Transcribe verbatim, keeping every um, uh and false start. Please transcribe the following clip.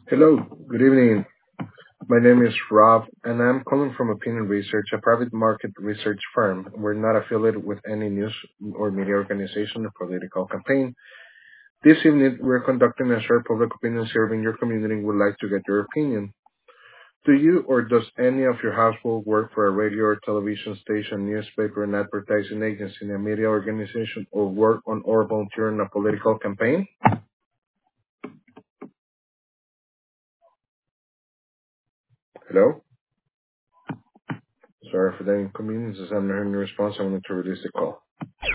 Hello, good evening. My name is Rob, and I'm calling from Opinion Research, a private market research firm. We're not affiliated with any news or media organization or political campaign. This evening, we're conducting a short public opinion survey in your community and would like to get your opinion. Do you or does any of your household work for a radio or television station, newspaper, and advertising agency, a media organization, or work on or volunteer in a political campaign? Hello? Sorry for the inconvenience. As I'm not hearing the response, I wanted to release the call.